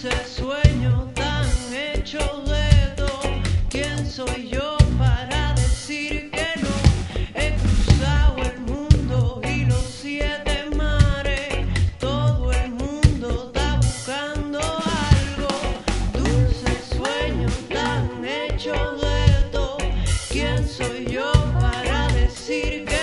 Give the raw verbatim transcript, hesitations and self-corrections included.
Dulce sueño tan hecho dedo, ¿quién soy yo para decir que no? He cruzado el mundo y los siete mares, todo el mundo está buscando algo. Dulce sueño tan hecho dedo, ¿quién soy yo para decir que